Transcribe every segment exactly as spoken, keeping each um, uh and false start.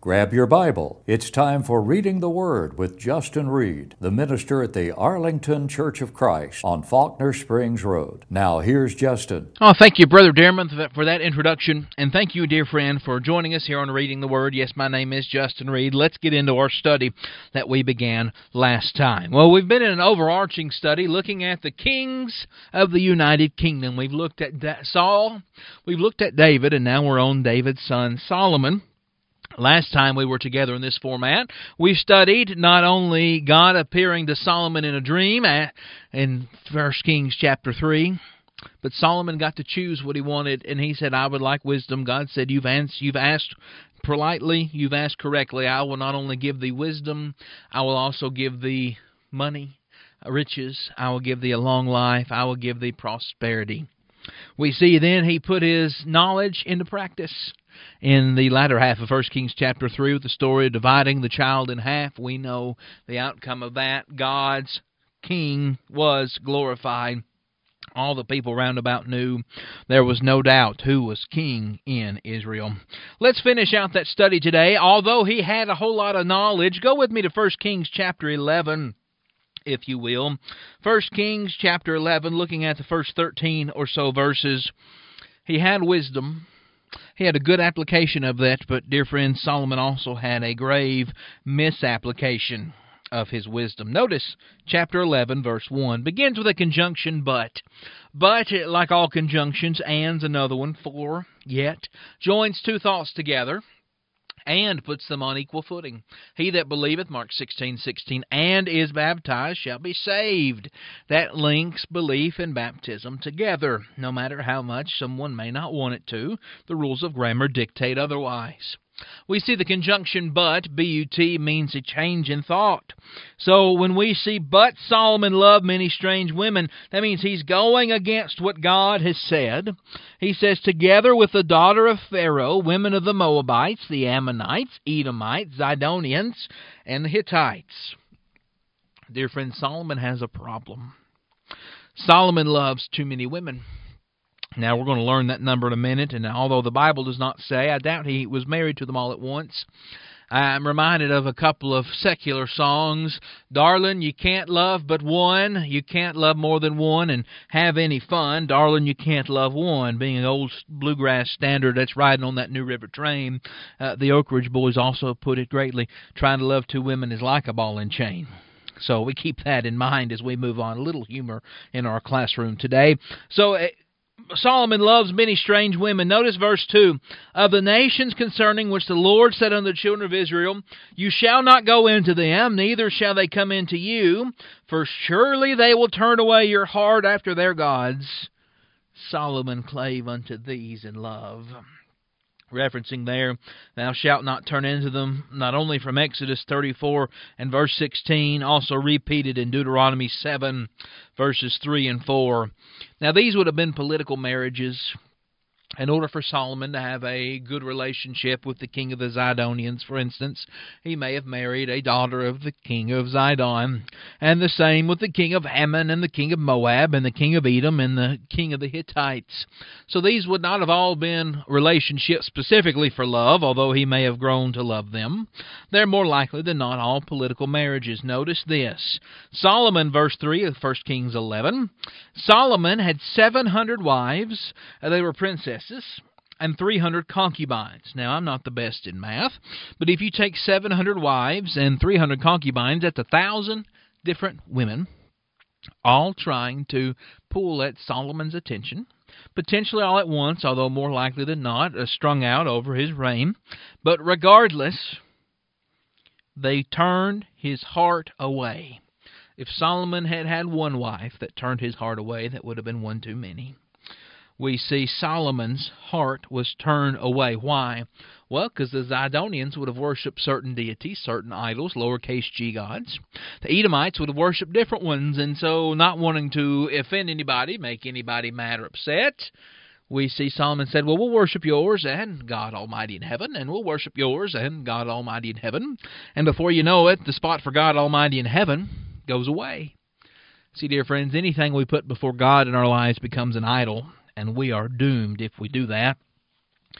Grab your Bible. It's time for Reading the Word with Justin Reed, the minister at the Arlington Church of Christ on Faulkner Springs Road. Now, here's Justin. Oh, thank you, Brother Dearman, for that introduction. And thank you, dear friend, for joining us here on Reading the Word. Yes, my name is Justin Reed. Let's get into our study that we began last time. Well, we've been in an overarching study looking at the kings of the United Kingdom. We've looked at Saul, we've looked at David, and now we're on David's son, Solomon. Last time we were together in this format, we studied not only God appearing to Solomon in a dream in First Kings chapter three, but Solomon got to choose what he wanted, and he said, I would like wisdom. God said, you've asked, you've asked politely, you've asked correctly. I will not only give thee wisdom, I will also give thee money, riches. I will give thee a long life. I will give thee prosperity. We see then he put his knowledge into practice. In the latter half of First Kings chapter three, with the story of dividing the child in half, we know the outcome of that. God's king was glorified. All the people round about knew there was no doubt who was king in Israel. Let's finish out that study today. Although he had a whole lot of knowledge, go with me to First Kings chapter eleven. If you will. First Kings chapter eleven, looking at the first thirteen or so verses. He had wisdom. He had a good application of that, but, dear friend, Solomon also had a grave misapplication of his wisdom. Notice chapter eleven, verse one, begins with a conjunction but. But, like all conjunctions, and's another one, for, yet, joins two thoughts together and puts them on equal footing. He that believeth, Mark sixteen sixteen, and is baptized shall be saved. That links belief and baptism together, no matter how much someone may not want it to. The rules of grammar dictate otherwise. We see the conjunction but, B U T, means a change in thought. So when we see, but Solomon loved many strange women, that means he's going against what God has said. He says, together with the daughter of Pharaoh, women of the Moabites, the Ammonites, Edomites, Zidonians, and the Hittites. Dear friend, Solomon has a problem. Solomon loves too many women. Now, we're going to learn that number in a minute, and although the Bible does not say, I doubt he was married to them all at once. I'm reminded of a couple of secular songs. Darling, you can't love but one. You can't love more than one and have any fun. Darling, you can't love one. Being an old bluegrass standard that's riding on that New River train, uh, the Oak Ridge Boys also put it greatly. Trying to love two women is like a ball and chain. So we keep that in mind as we move on. A little humor in our classroom today. So uh, Solomon loves many strange women. Notice verse two. Of the nations concerning which the Lord said unto the children of Israel, you shall not go into them, neither shall they come into you, for surely they will turn away your heart after their gods. Solomon clave unto these in love. Referencing there, thou shalt not turn into them, not only from Exodus thirty-four and verse sixteen, also repeated in Deuteronomy seven, verses three and four. Now, these would have been political marriages. In order for Solomon to have a good relationship with the king of the Zidonians, for instance, he may have married a daughter of the king of Zidon, and the same with the king of Ammon, and the king of Moab, and the king of Edom, and the king of the Hittites. So these would not have all been relationships specifically for love, although he may have grown to love them. They're more likely than not all political marriages. Notice this. Solomon, verse three of First Kings eleven, Solomon had seven hundred wives. They were princesses. And three hundred concubines. Now, I'm not the best in math, but if you take seven hundred wives and three hundred concubines, that's one thousand different women, all trying to pull at Solomon's attention, potentially all at once, although more likely than not, uh, strung out over his reign. But regardless, they turned his heart away. If Solomon had had one wife that turned his heart away, that would have been one too many. We see Solomon's heart was turned away. Why? Well, because the Zidonians would have worshipped certain deities, certain idols, lowercase g gods. The Edomites would have worshipped different ones, and so not wanting to offend anybody, make anybody mad or upset, we see Solomon said, well, we'll worship yours and God Almighty in heaven, and we'll worship yours and God Almighty in heaven. And before you know it, the spot for God Almighty in heaven goes away. See, dear friends, anything we put before God in our lives becomes an idol, and we are doomed if we do that.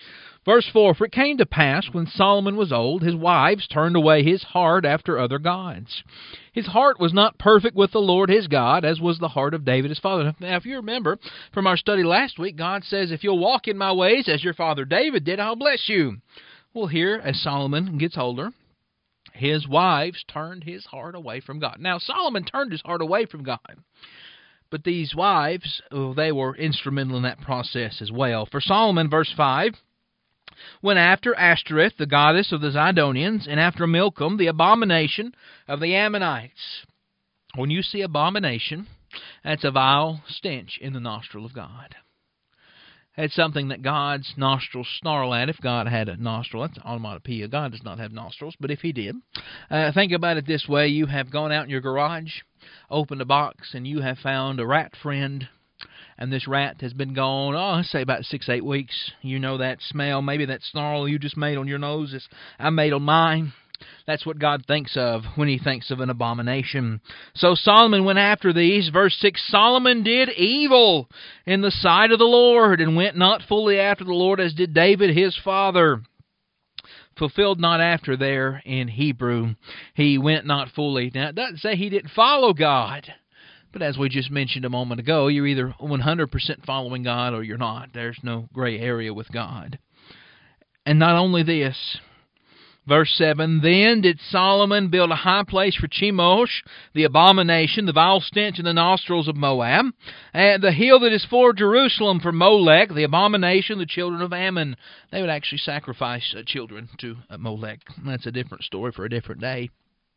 Verse four, For it came to pass, when Solomon was old, his wives turned away his heart after other gods. His heart was not perfect with the Lord his God, as was the heart of David his father. Now, if you remember from our study last week, God says, if you'll walk in my ways as your father David did, I'll bless you. Well, here, as Solomon gets older, his wives turned his heart away from God. Now, Solomon turned his heart away from God. But these wives, well, they were instrumental in that process as well. For Solomon, verse five, went after Ashtoreth, the goddess of the Zidonians, and after Milcom, the abomination of the Ammonites. When you see abomination, that's a vile stench in the nostril of God. It's something that God's nostrils snarl at. If God had a nostril, that's onomatopoeia. God does not have nostrils, but if He did, uh, think about it this way. You have gone out in your garage, opened a box, and you have found a rat friend, and this rat has been gone, oh, let's say about six, eight weeks. You know that smell, maybe that snarl you just made on your nose is I made on mine. That's what God thinks of when He thinks of an abomination. So Solomon went after these. Verse six, Solomon did evil in the sight of the Lord, and went not fully after the Lord, as did David his father. Fulfilled not after there in Hebrew. He went not fully. Now, it doesn't say he didn't follow God. But as we just mentioned a moment ago, you're either one hundred percent following God or you're not. There's no gray area with God. And not only this, verse seven, Then did Solomon build a high place for Chemosh, the abomination, the vile stench in the nostrils of Moab, and the hill that is for Jerusalem for Molech, the abomination, the children of Ammon. They would actually sacrifice uh, children to uh, Molech. That's a different story for a different day.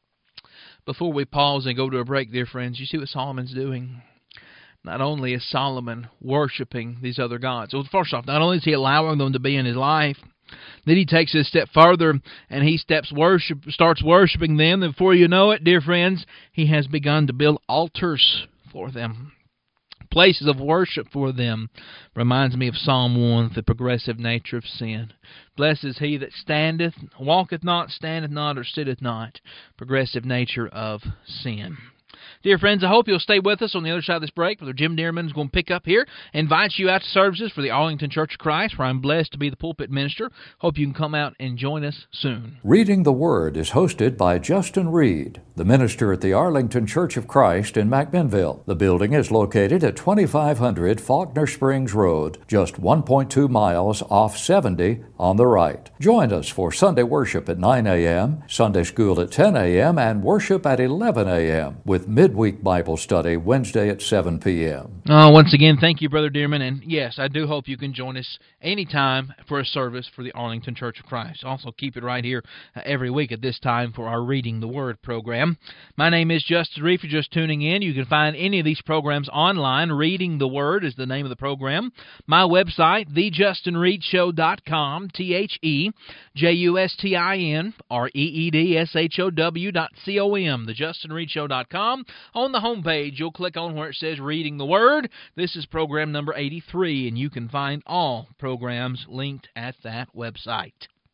Before we pause and go to a break, dear friends, you see what Solomon's doing? Not only is Solomon worshiping these other gods. Well, first off, not only is he allowing them to be in his life, then he takes it a step further and he steps worship, starts worshiping them. And before you know it, dear friends, he has begun to build altars for them. Places of worship for them. Reminds me of Psalm one, the progressive nature of sin. Blessed is he that standeth, walketh not, standeth not, or sitteth not. Progressive nature of sin. Dear friends, I hope you'll stay with us on the other side of this break. Brother Jim Dearman is going to pick up here, invite you out to services for the Arlington Church of Christ, where I'm blessed to be the pulpit minister. Hope you can come out and join us soon. Reading the Word is hosted by Justin Reed, the minister at the Arlington Church of Christ in McMinnville. The building is located at twenty-five hundred Faulkner Springs Road, just one point two miles off seventy on the right. Join us for Sunday worship at nine a.m., Sunday school at ten a.m., and worship at eleven a.m., with midweek Bible study Wednesday at seven p.m. Uh, once again, thank you, Brother Dearman, and yes, I do hope you can join us anytime for a service for the Arlington Church of Christ. Also, keep it right here uh, every week at this time for our Reading the Word program. My name is Justin Reed. If you're just tuning in, you can find any of these programs online. Reading the Word is the name of the program. My website, the justin reed show dot com, T H E J U S T I N R E E D S H O W dot C O M, the justin reed show dot com. On the home page, you'll click on where it says Reading the Word. This is program number eighty-three, and you can find all programs linked at that website.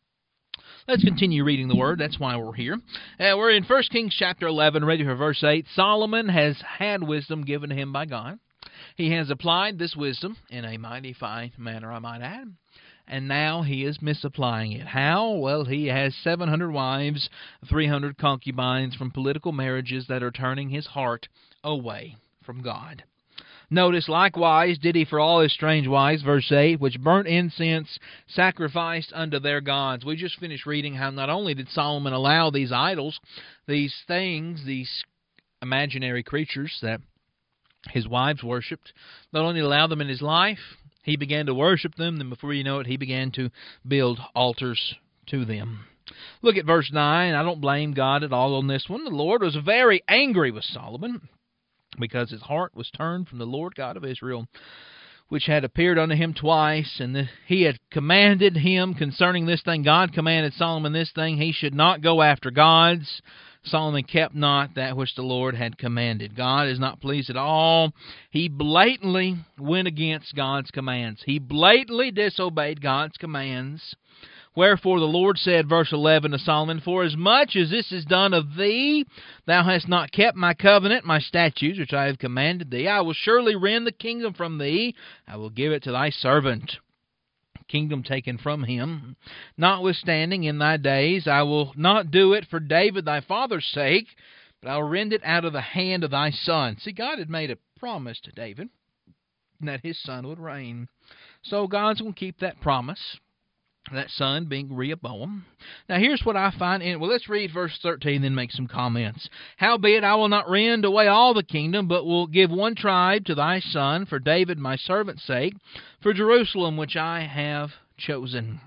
Let's continue reading the Word. That's why we're here. Uh, we're in First Kings chapter eleven, ready for verse eight. Solomon has had wisdom given to him by God. He has applied this wisdom in a mighty fine manner, I might add. And now he is misapplying it. How? Well, he has seven hundred wives, three hundred concubines from political marriages that are turning his heart away from God. Notice, likewise did he for all his strange wives, verse eight, which burnt incense, sacrificed unto their gods. We just finished reading how not only did Solomon allow these idols, these things, these imaginary creatures that his wives worshipped, not only allow them in his life, he began to worship them, then before you know it, he began to build altars to them. Look at verse nine. I don't blame God at all on this one. The Lord was very angry with Solomon, because his heart was turned from the Lord God of Israel, which had appeared unto him twice, and the, he had commanded him concerning this thing. God commanded Solomon this thing, he should not go after gods. Solomon kept not that which the Lord had commanded. God is not pleased at all. He blatantly went against God's commands. He blatantly disobeyed God's commands. Wherefore the Lord said, verse eleven to Solomon, For as much as this is done of thee, thou hast not kept my covenant, my statutes, which I have commanded thee, I will surely rend the kingdom from thee. I will give it to thy servant. kingdom taken from him. Notwithstanding, in thy days I will not do it for David thy father's sake, but I will rend it out of the hand of thy son. See, God had made a promise to David that his son would reign. So God's going to keep that promise. That son being Rehoboam. Now here's what I find in, well, let's read verse thirteen, then make some comments. Howbeit I will not rend away all the kingdom, but will give one tribe to thy son, for David my servant's sake, for Jerusalem which I have chosen.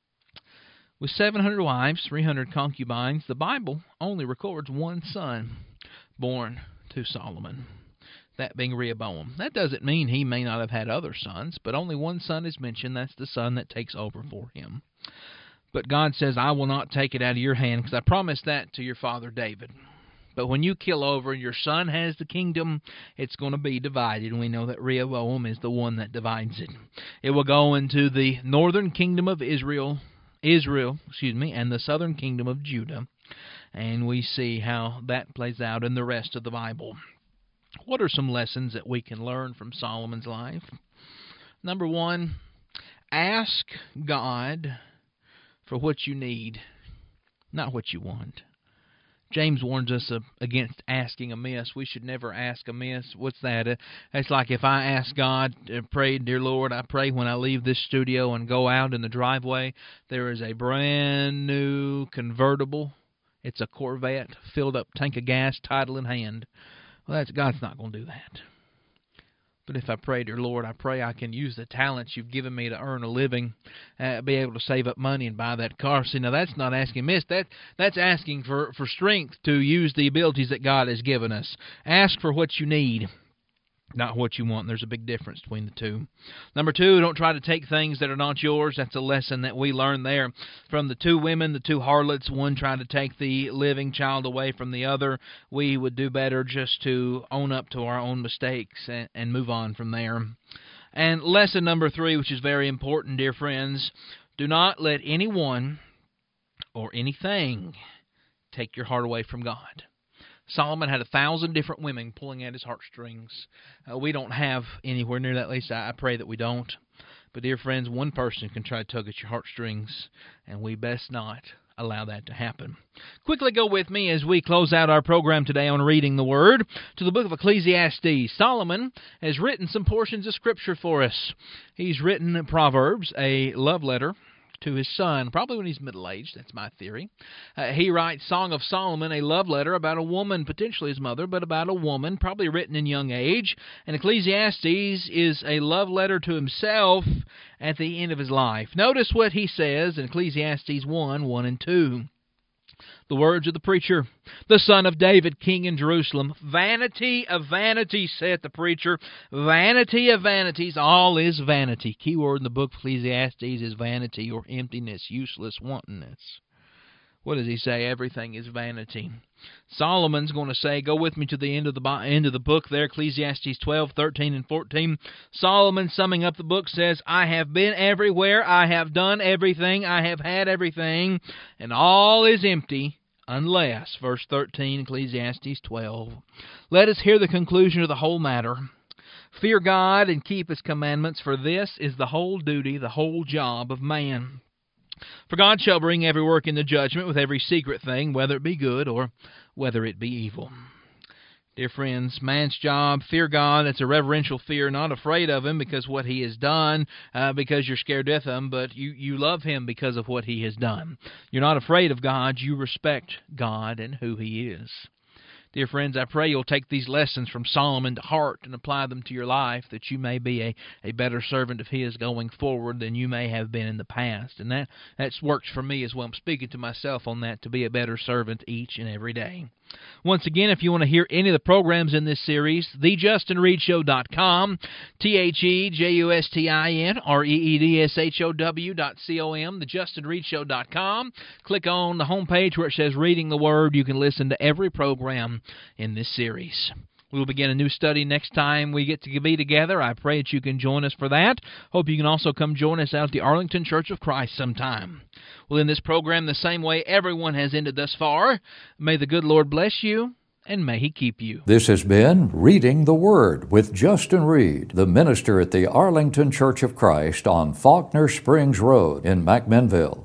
With seven hundred wives, three hundred concubines, the Bible only records one son born to Solomon, that being Rehoboam. That doesn't mean he may not have had other sons, but only one son is mentioned. That's the son that takes over for him. But God says, I will not take it out of your hand, because I promised that to your father David. But when you kill over and your son has the kingdom, it's going to be divided. And we know that Rehoboam is the one that divides it. It will go into the northern kingdom of Israel, Israel, excuse me, and the southern kingdom of Judah. And we see how that plays out in the rest of the Bible. What are some lessons that we can learn from Solomon's life? Number one, ask God for what you need, not what you want. James warns us against asking amiss. We should never ask amiss. What's that? It's like if I ask God, pray, dear Lord, I pray when I leave this studio and go out in the driveway, there is a brand new convertible. It's a Corvette, filled up tank of gas, title in hand. Well, that's, God's not going to do that. But if I pray, dear Lord, I pray I can use the talents you've given me to earn a living, uh, be able to save up money and buy that car. See, now that's not asking amiss. That, that's asking for, for strength to use the abilities that God has given us. Ask for what you need, not what you want. There's a big difference between the two. Number two, don't try to take things that are not yours. That's a lesson that we learned there from the two women, the two harlots. One trying to take the living child away from the other. We would do better just to own up to our own mistakes and, and move on from there. And lesson number three, which is very important, dear friends, do not let anyone or anything take your heart away from God. Solomon had a thousand different women pulling at his heartstrings. Uh, we don't have anywhere near that. At least I, I pray that we don't. But, dear friends, one person can try to tug at your heartstrings, and we best not allow that to happen. Quickly go with me as we close out our program today on Reading the Word to the book of Ecclesiastes. Solomon has written some portions of Scripture for us. He's written Proverbs, a love letter to his son, probably when he's middle-aged. That's my theory. Uh, he writes Song of Solomon, a love letter about a woman, potentially his mother, but about a woman, probably written in young age. And Ecclesiastes is a love letter to himself at the end of his life. Notice what he says in Ecclesiastes one, one and two. The words of the preacher, the son of David, king in Jerusalem. Vanity of vanities, saith the preacher. Vanity of vanities, all is vanity. Key word in the book of Ecclesiastes is vanity or emptiness, useless, wantonness. What does he say? Everything is vanity. Solomon's going to say, go with me to the end of the end of the book there, Ecclesiastes twelve, thirteen, and fourteen. Solomon, summing up the book, says, I have been everywhere, I have done everything, I have had everything, and all is empty, unless, verse thirteen, Ecclesiastes twelve. Let us hear the conclusion of the whole matter. Fear God and keep His commandments, for this is the whole duty, the whole job of man. For God shall bring every work into judgment with every secret thing, whether it be good or whether it be evil. Dear friends, man's job, fear God. That's a reverential fear, not afraid of Him because what He has done, uh, because you're scared to death of Him, but you, you love Him because of what He has done. You're not afraid of God. You respect God and who He is. Dear friends, I pray you'll take these lessons from Solomon to heart and apply them to your life, that you may be a, a better servant of His going forward than you may have been in the past. And that that's works for me as well. I'm speaking to myself on that, to be a better servant each and every day. Once again, if you want to hear any of the programs in this series, the justin reed show dot com, T H E J U S T I N R E E D S H O W dot com, the justin reed show dot com. Click on the homepage where it says Reading the Word. You can listen to every program in this series. We will begin a new study next time we get to be together. I pray that you can join us for that. Hope you can also come join us out at the Arlington Church of Christ sometime. Well, in this program, the same way everyone has ended thus far, may the good Lord bless you and may He keep you. This has been Reading the Word with Justin Reed, the minister at the Arlington Church of Christ on Faulkner Springs Road in McMinnville.